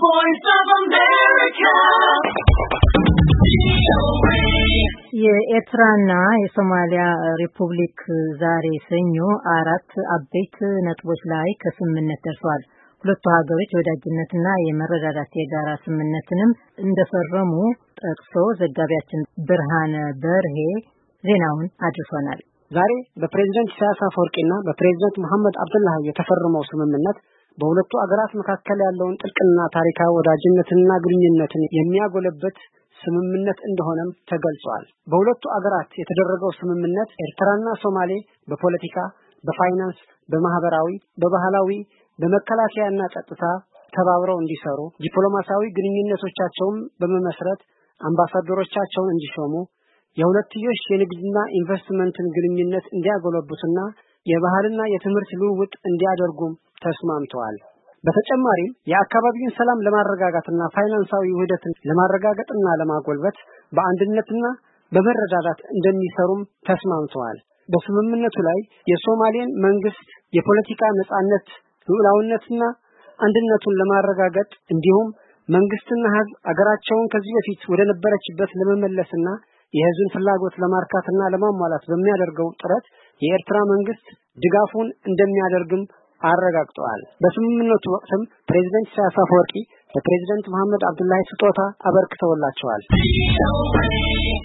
voice of America. የኤርትራና የሶማሊያ ሪፑብሊክ ዛሬ ሰኞ አራት አበይት ነጥቦች ላይ ከስምምነት ደርሰዋል። ሁለቱ ሀገሮች ወዳጅነትና የመረዳዳት የጋራ ስምምነትንም እንደፈረሙ ጠቅሶ ዘጋቢያችን ብርሃነ በርሄ ዜናውን አድርሶናል። ዛሬ በፕሬዝዳንት ኢሳያስ አፈወርቂና በፕሬዝዳንት መሐመድ አብዱላህ የተፈረመው ስምምነት በሁለቱ አገራት መካከል ያለውን ጥልቅና ታሪካዊ ወዳጅነትና ግንኙነትን የሚያጎለበት ስምምነት እንደሆነም ተገልጿል። በሁለቱ አገራት የተደረገው ስምምነት ኤርትራና ሶማሌ በፖለቲካ፣ በፋይናንስ፣ በማህበራዊ፣ በባህላዊ፣ በመከላከያና ጸጥታ ተባብረው እንዲሰሩ ዲፕሎማሲያዊ ግንኙነቶቻቸውን በመመስረት አምባሳደሮቻቸውን እንዲሾሙ የሁለትዮሽ የንግድና ኢንቨስትመንትን ግንኙነት እንዲያጎለብቱና የባህልና የትምህርት ልውውጥ እንዲያደርጉም ተስማምተዋል። በተጨማሪም የአካባቢውን ሰላም ለማረጋጋትና ፋይናንሳዊ ውህደትን ለማረጋጋትና ለማጎልበት በአንድነትና በመረዳዳት እንደሚሰሩም ተስማምተዋል። በስምምነቱ ላይ የሶማሌን መንግስት የፖለቲካ ነጻነት፣ ሉዓላዊነትና አንድነቱን ለማረጋገጥ እንዲሁም መንግስትና ህዝብ አገራቸውን ከዚህ በፊት ወደ ነበረችበት ለመመለስና የህዝብን ፍላጎት ለማርካትና ለማሟላት በሚያደርገው ጥረት የኤርትራ መንግስት ድጋፉን እንደሚያደርግም አረጋግጠዋል። በስምምነቱ ወቅትም ፕሬዝዳንት ኢሳያስ አፈወርቂ ለፕሬዝዳንት መሐመድ አብዱላህ ስጦታ አበርክተውላቸዋል።